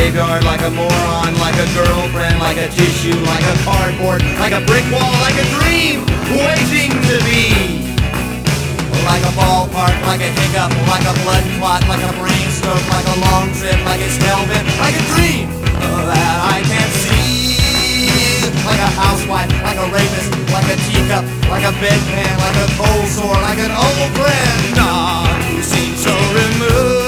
graveyard, like a moron, like a girlfriend, like a tissue, like a cardboard, like a brick wall, like a dream waiting to be. Like a ballpark, like a hiccup, like a blood clot, like a brain stroke, like a long trip, like it's hell-bent, like a dream that I can't see. Like a housewife, like a rapist, like a teacup, like a bedpan, like a cold sore, like an old friend. Ah, you seem so removed.